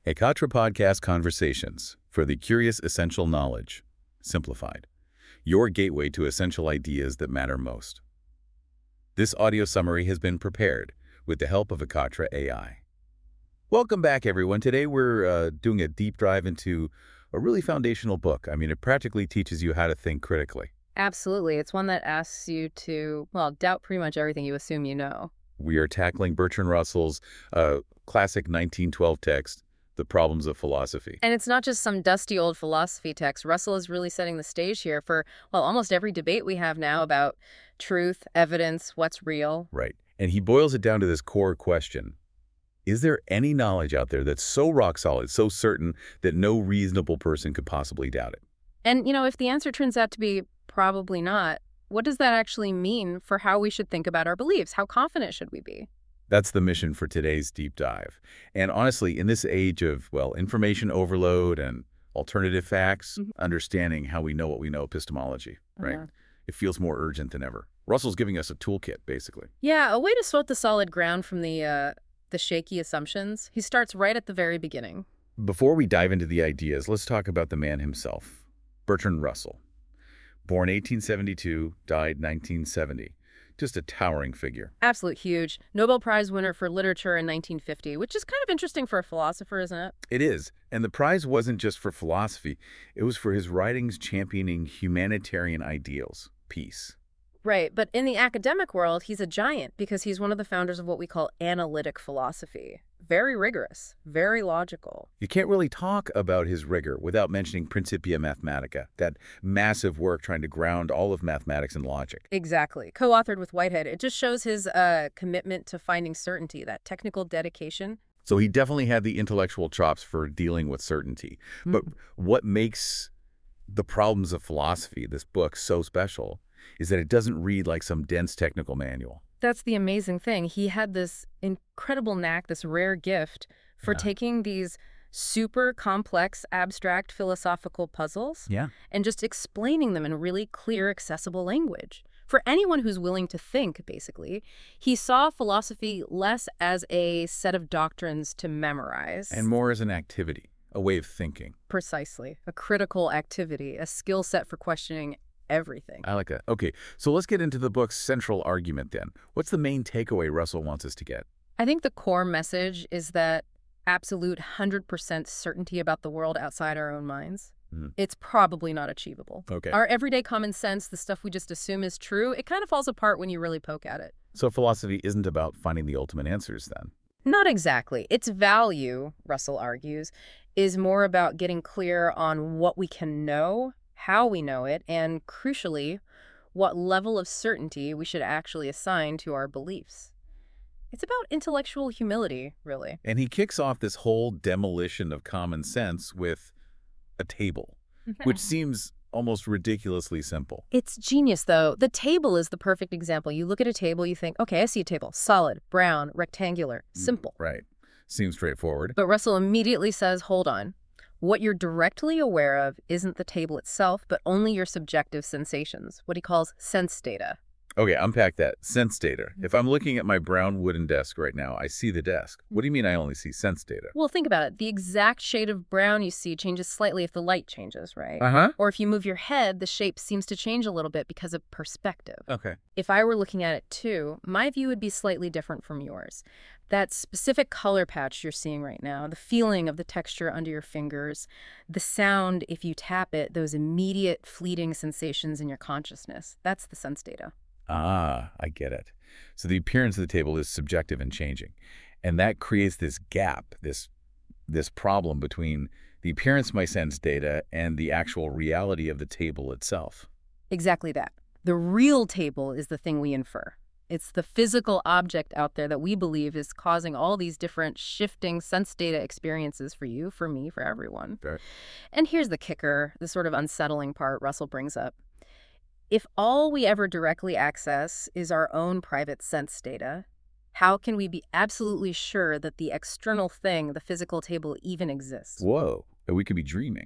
Ekatra Podcast Conversations for the Curious Essential Knowledge. Simplified. Your gateway to essential ideas that matter most. This audio summary has been prepared with the help of Ekatra AI. Welcome back, everyone. Today we're doing a deep dive into a really foundational book. It practically teaches you how to think critically. Absolutely. It's one that asks you to, doubt pretty much everything you assume you know. We are tackling Bertrand Russell's classic 1912 text, The Problems of Philosophy. And it's not just some dusty old philosophy text. Russell is really setting the stage here for, almost every debate we have now about truth, evidence, what's real. Right. And he boils it down to this core question. Is there any knowledge out there that's so rock solid, so certain, that no reasonable person could possibly doubt it? And, if the answer turns out to be probably not, what does that actually mean for how we should think about our beliefs? How confident should we be? That's the mission for today's deep dive. And honestly, in this age of, information overload and alternative facts, understanding how we know what we know, epistemology, right? It feels more urgent than ever. Russell's giving us a toolkit, basically. Yeah, a way to sweat the solid ground from the shaky assumptions. He starts right at the very beginning. Before we dive into the ideas, let's talk about the man himself, Bertrand Russell. Born 1872, died 1970. Just a towering figure. Absolute huge. Nobel Prize winner for literature in 1950, which is kind of interesting for a philosopher, isn't it? It is. And the prize wasn't just for philosophy. It was for his writings championing humanitarian ideals, peace. Right, but in the academic world, he's a giant because he's one of the founders of what we call analytic philosophy. Very rigorous, very logical. You can't really talk about his rigor without mentioning Principia Mathematica, that massive work trying to ground all of mathematics and logic. Exactly. Co-authored with Whitehead. It just shows his commitment to finding certainty, that technical dedication. So he definitely had the intellectual chops for dealing with certainty. But what makes The Problems of Philosophy, this book, so special is that it doesn't read like some dense technical manual. That's the amazing thing. He had this incredible knack, this rare gift for taking these super complex, abstract philosophical puzzles and just explaining them in really clear, accessible language. For anyone who's willing to think, basically, he saw philosophy less as a set of doctrines to memorize. And more as an activity, a way of thinking. Precisely. A critical activity, a skill set for questioning everything. I like that. Okay, so let's get into the book's central argument then. What's the main takeaway Russell wants us to get? I think the core message is that absolute 100% certainty about the world outside our own minds, it's probably not achievable. Okay. Our everyday common sense, the stuff we just assume is true, it kind of falls apart when you really poke at it. So philosophy isn't about finding the ultimate answers then? Not exactly. Its value, Russell argues, is more about getting clear on what we can know, how we know it, and, crucially, what level of certainty we should actually assign to our beliefs. It's about intellectual humility, really. And he kicks off this whole demolition of common sense with a table, which seems almost ridiculously simple. It's genius, though. The table is the perfect example. You look at a table, you think, okay, I see a table. Solid, brown, rectangular, simple. Right. Seems straightforward. But Russell immediately says, hold on. What you're directly aware of isn't the table itself, but only your subjective sensations, what he calls sense data. Okay, unpack that. Sense data. If I'm looking at my brown wooden desk right now, I see the desk. What do you mean I only see sense data? Well, think about it. The exact shade of brown you see changes slightly if the light changes, right? Or if you move your head, the shape seems to change a little bit because of perspective. Okay. If I were looking at it too, my view would be slightly different from yours. That specific color patch you're seeing right now, the feeling of the texture under your fingers, the sound if you tap it, those immediate fleeting sensations in your consciousness, that's the sense data. Ah, I get it. So the appearance of the table is subjective and changing. And that creates this gap, this problem between the appearance of my sense data and the actual reality of the table itself. Exactly that. The real table is the thing we infer. It's the physical object out there that we believe is causing all these different shifting sense data experiences for you, for me, for everyone. Right. And here's the kicker, the sort of unsettling part Russell brings up. If all we ever directly access is our own private sense data, how can we be absolutely sure that the external thing, the physical table, even exists? Whoa. We could be dreaming.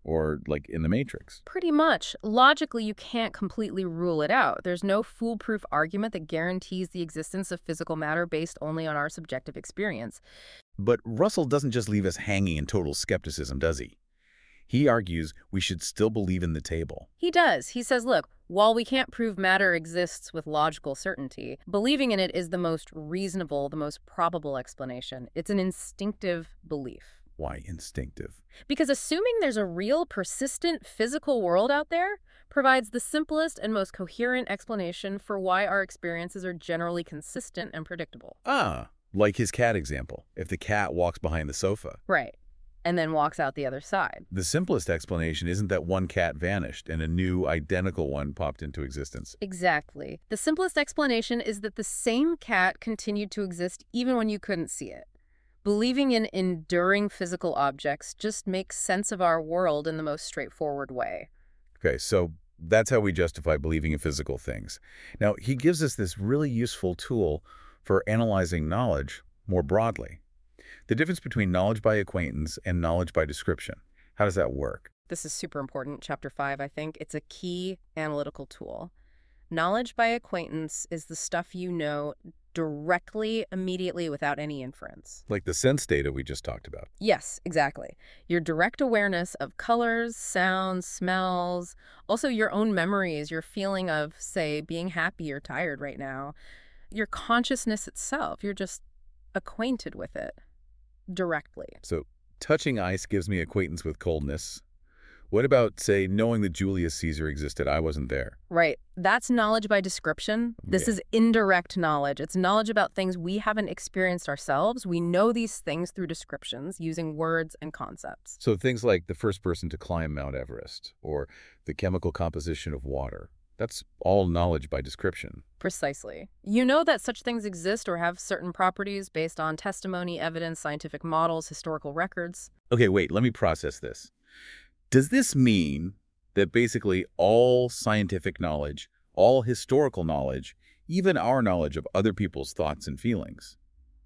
or like in the Matrix. Pretty much. Logically, you can't completely rule it out. There's no foolproof argument that guarantees the existence of physical matter based only on our subjective experience. But Russell doesn't just leave us hanging in total skepticism, does he? He argues we should still believe in the table. He does. He says, look, while we can't prove matter exists with logical certainty, believing in it is the most reasonable, the most probable explanation. It's an instinctive belief. Why instinctive? Because assuming there's a real, persistent physical world out there provides the simplest and most coherent explanation for why our experiences are generally consistent and predictable. Ah, like his cat example. If the cat walks behind the sofa. Right. And then walks out the other side. The simplest explanation isn't that one cat vanished and a new, identical one popped into existence. Exactly. The simplest explanation is that the same cat continued to exist even when you couldn't see it. Believing in enduring physical objects just makes sense of our world in the most straightforward way. Okay, so that's how we justify believing in physical things. Now, he gives us this really useful tool for analyzing knowledge more broadly. The difference between knowledge by acquaintance and knowledge by description. How does that work? This is super important, Chapter 5, I think. It's a key analytical tool. Knowledge by acquaintance is the stuff you know directly, immediately, without any inference. Like the sense data we just talked about. Yes, exactly. Your direct awareness of colors, sounds, smells, also your own memories, your feeling of, say, being happy or tired right now. Your consciousness itself, you're just acquainted with it. Directly. So touching ice gives me acquaintance with coldness. What about, say, knowing that Julius Caesar existed? I wasn't there. Right. That's knowledge by description. This is indirect knowledge. It's knowledge about things we haven't experienced ourselves. We know these things through descriptions using words and concepts. So things like the first person to climb Mount Everest or the chemical composition of water. That's all knowledge by description. Precisely. You know that such things exist or have certain properties based on testimony, evidence, scientific models, historical records. Okay, wait, let me process this. Does this mean that basically all scientific knowledge, all historical knowledge, even our knowledge of other people's thoughts and feelings,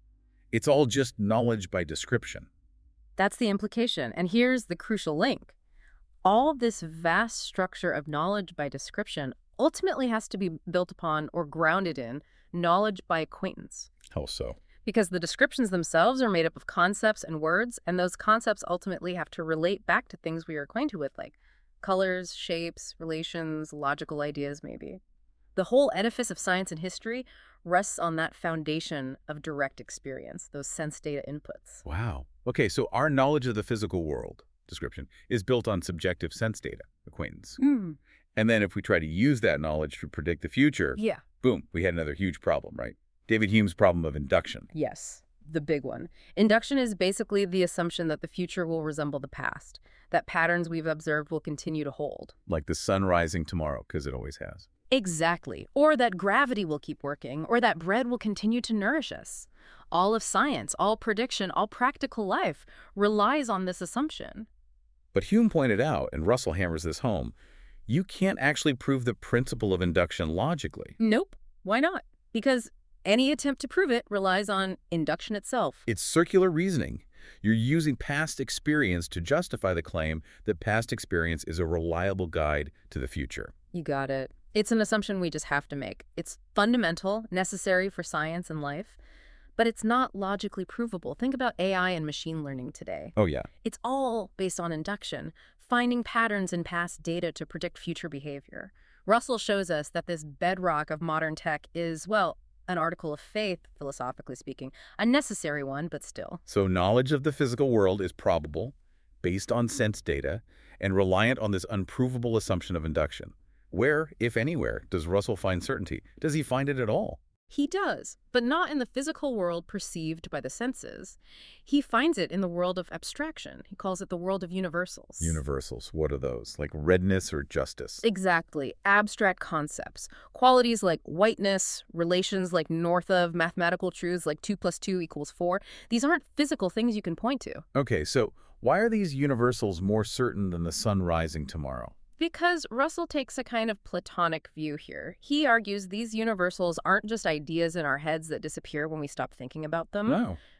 it's all just knowledge by description? That's the implication. And here's the crucial link. All this vast structure of knowledge by description ultimately has to be built upon or grounded in knowledge by acquaintance. How so? Because the descriptions themselves are made up of concepts and words, and those concepts ultimately have to relate back to things we are acquainted with, like colors, shapes, relations, logical ideas, maybe. The whole edifice of science and history rests on that foundation of direct experience, those sense data inputs. Wow. Okay, so our knowledge of the physical world, description, is built on subjective sense data, acquaintance. And then if we try to use that knowledge to predict the future, boom, we had another huge problem, right? David Hume's problem of induction. Yes, the big one. Induction is basically the assumption that the future will resemble the past, that patterns we've observed will continue to hold. Like the sun rising tomorrow, because it always has. Exactly. Or that gravity will keep working, or that bread will continue to nourish us. All of science, all prediction, all practical life relies on this assumption. But Hume pointed out, and Russell hammers this home, you can't actually prove the principle of induction logically. Nope. Why not? Because any attempt to prove it relies on induction itself. It's circular reasoning. You're using past experience to justify the claim that past experience is a reliable guide to the future. You got it. It's an assumption we just have to make. It's fundamental, necessary for science and life, but it's not logically provable. Think about AI and machine learning today. Oh, yeah. It's all based on induction, finding patterns in past data to predict future behavior. Russell shows us that this bedrock of modern tech is, well, an article of faith, philosophically speaking, a necessary one, but still. So knowledge of the physical world is probable, based on sense data, and reliant on this unprovable assumption of induction. Where, if anywhere, does Russell find certainty? Does he find it at all? He does, but not in the physical world perceived by the senses. He finds it in the world of abstraction. He calls it the world of universals. Universals, what are those? Like redness or justice? Exactly. Abstract concepts. Qualities like whiteness, relations like north of, mathematical truths like 2 + 2 = 4. These aren't physical things you can point to. Okay, so why are these universals more certain than the sun rising tomorrow? Because Russell takes a kind of Platonic view here. He argues these universals aren't just ideas in our heads that disappear when we stop thinking about them. No.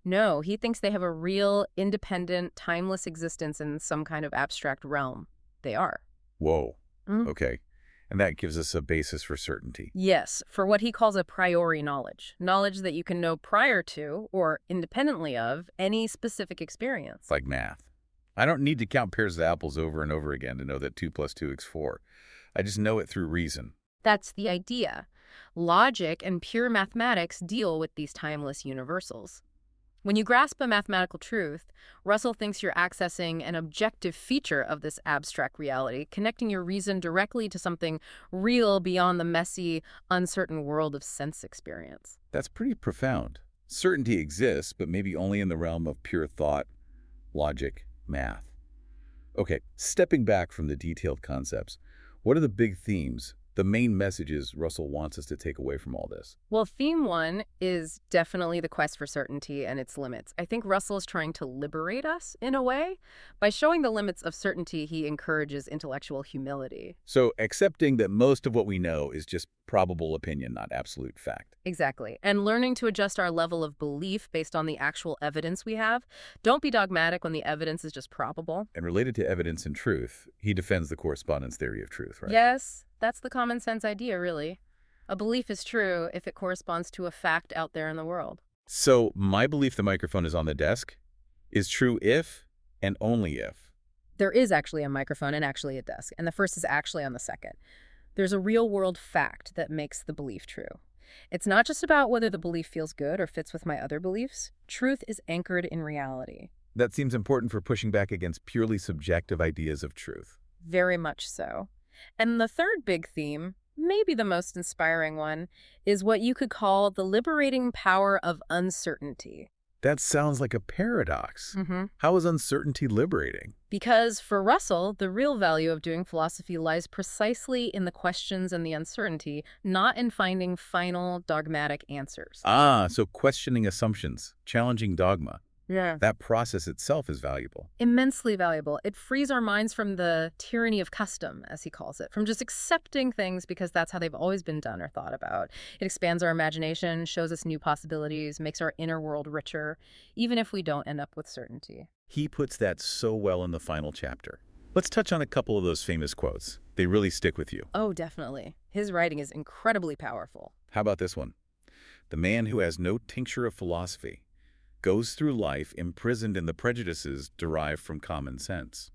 No, he thinks they have a real, independent, timeless existence in some kind of abstract realm. They are. Whoa. Okay. And that gives us a basis for certainty. Yes, for what he calls a priori knowledge. Knowledge that you can know prior to, or independently of, any specific experience. Like math. I don't need to count pairs of apples over and over again to know that 2 + 2 = 4. I just know it through reason. That's the idea. Logic and pure mathematics deal with these timeless universals. When you grasp a mathematical truth, Russell thinks you're accessing an objective feature of this abstract reality, connecting your reason directly to something real beyond the messy, uncertain world of sense experience. That's pretty profound. Certainty exists, but maybe only in the realm of pure thought, logic, math. Okay, stepping back from the detailed concepts, what are the big themes, the main messages Russell wants us to take away from all this? Well, theme one is definitely the quest for certainty and its limits. I think Russell is trying to liberate us, in a way. By showing the limits of certainty, he encourages intellectual humility. So accepting that most of what we know is just probable opinion, not absolute fact. Exactly. And learning to adjust our level of belief based on the actual evidence we have. Don't be dogmatic when the evidence is just probable. And related to evidence and truth, he defends the correspondence theory of truth, right? Yes, that's the common sense idea, really. A belief is true if it corresponds to a fact out there in the world. So my belief the microphone is on the desk is true if and only if. There is actually a microphone and actually a desk, and the first is actually on the second. There's a real-world fact that makes the belief true. It's not just about whether the belief feels good or fits with my other beliefs. Truth is anchored in reality. That seems important for pushing back against purely subjective ideas of truth. Very much so. And the third big theme, maybe the most inspiring one, is what you could call the liberating power of uncertainty. That sounds like a paradox. How is uncertainty liberating? Because for Russell, the real value of doing philosophy lies precisely in the questions and the uncertainty, not in finding final dogmatic answers. So questioning assumptions, challenging dogma. Yeah. That process itself is valuable. Immensely valuable. It frees our minds from the tyranny of custom, as he calls it, from just accepting things because that's how they've always been done or thought about. It expands our imagination, shows us new possibilities, makes our inner world richer, even if we don't end up with certainty. He puts that so well in the final chapter. Let's touch on a couple of those famous quotes. They really stick with you. Oh, definitely. His writing is incredibly powerful. How about this one? The man who has no tincture of philosophy goes through life imprisoned in the prejudices derived from common sense.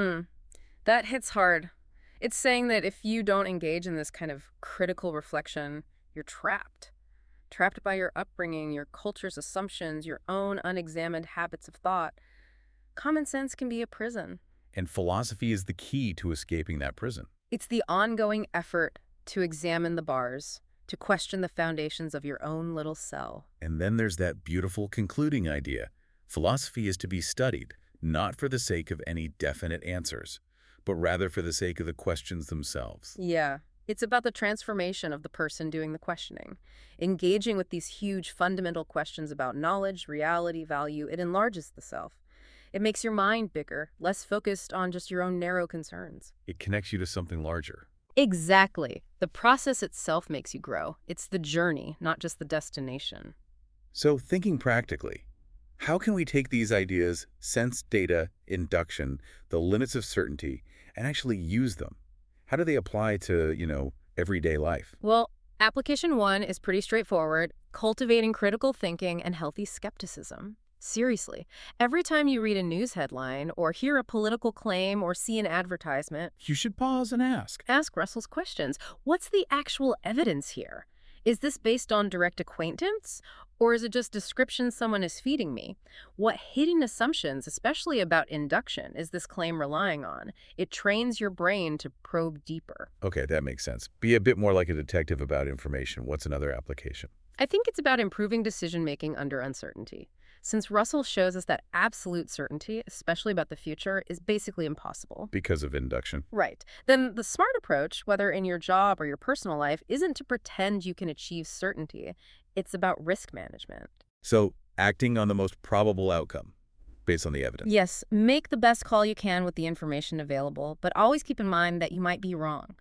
That hits hard. It's saying that if you don't engage in this kind of critical reflection, you're trapped. Trapped by your upbringing, your culture's assumptions, your own unexamined habits of thought. Common sense can be a prison. And philosophy is the key to escaping that prison. It's the ongoing effort to examine the bars, to question the foundations of your own little cell. And then there's that beautiful concluding idea. Philosophy is to be studied, not for the sake of any definite answers, but rather for the sake of the questions themselves. Yeah, it's about the transformation of the person doing the questioning. Engaging with these huge fundamental questions about knowledge, reality, value, it enlarges the self. It makes your mind bigger, less focused on just your own narrow concerns. It connects you to something larger. Exactly. The process itself makes you grow. It's the journey, not just the destination. So thinking practically, how can we take these ideas, sense data, induction, the limits of certainty, and actually use them? How do they apply to, everyday life? Well, application one is pretty straightforward: cultivating critical thinking and healthy skepticism. Seriously, every time you read a news headline or hear a political claim or see an advertisement, You should pause and ask. ask Russell's questions. What's the actual evidence here? Is this based on direct acquaintance, or is it just description someone is feeding me? What hidden assumptions, especially about induction, is this claim relying on? It trains your brain to probe deeper. Okay, that makes sense. Be a bit more like a detective about information. What's another application? I think it's about improving decision-making under uncertainty. Since Russell shows us that absolute certainty, especially about the future, is basically impossible. Because of induction. Right. Then the smart approach, whether in your job or your personal life, isn't to pretend you can achieve certainty. It's about risk management. So acting on the most probable outcome based on the evidence. Yes, make the best call you can with the information available, but always keep in mind that you might be wrong.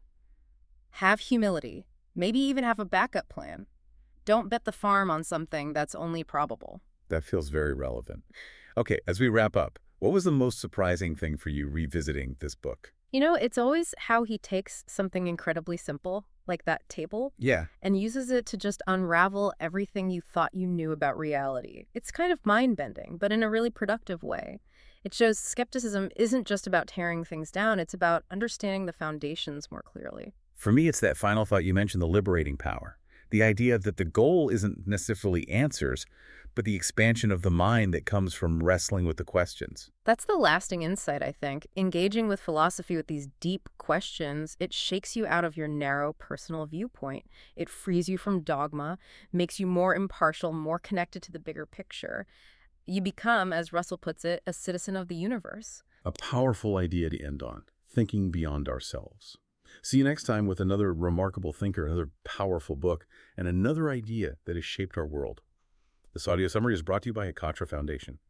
Have humility. Maybe even have a backup plan. Don't bet the farm on something that's only probable. That feels very relevant. Okay, as we wrap up, what was the most surprising thing for you revisiting this book? It's always how he takes something incredibly simple, like that table, Yeah. and uses it to just unravel everything you thought you knew about reality. It's kind of mind-bending, but in a really productive way. It shows skepticism isn't just about tearing things down, it's about understanding the foundations more clearly. For me, it's that final thought you mentioned, the liberating power. The idea that the goal isn't necessarily answers, but the expansion of the mind that comes from wrestling with the questions. That's the lasting insight, I think. Engaging with philosophy with these deep questions, it shakes you out of your narrow personal viewpoint. It frees you from dogma, makes you more impartial, more connected to the bigger picture. You become, as Russell puts it, a citizen of the universe. A powerful idea to end on, thinking beyond ourselves. See you next time with another remarkable thinker, another powerful book, and another idea that has shaped our world. This audio summary is brought to you by Akatra Foundation.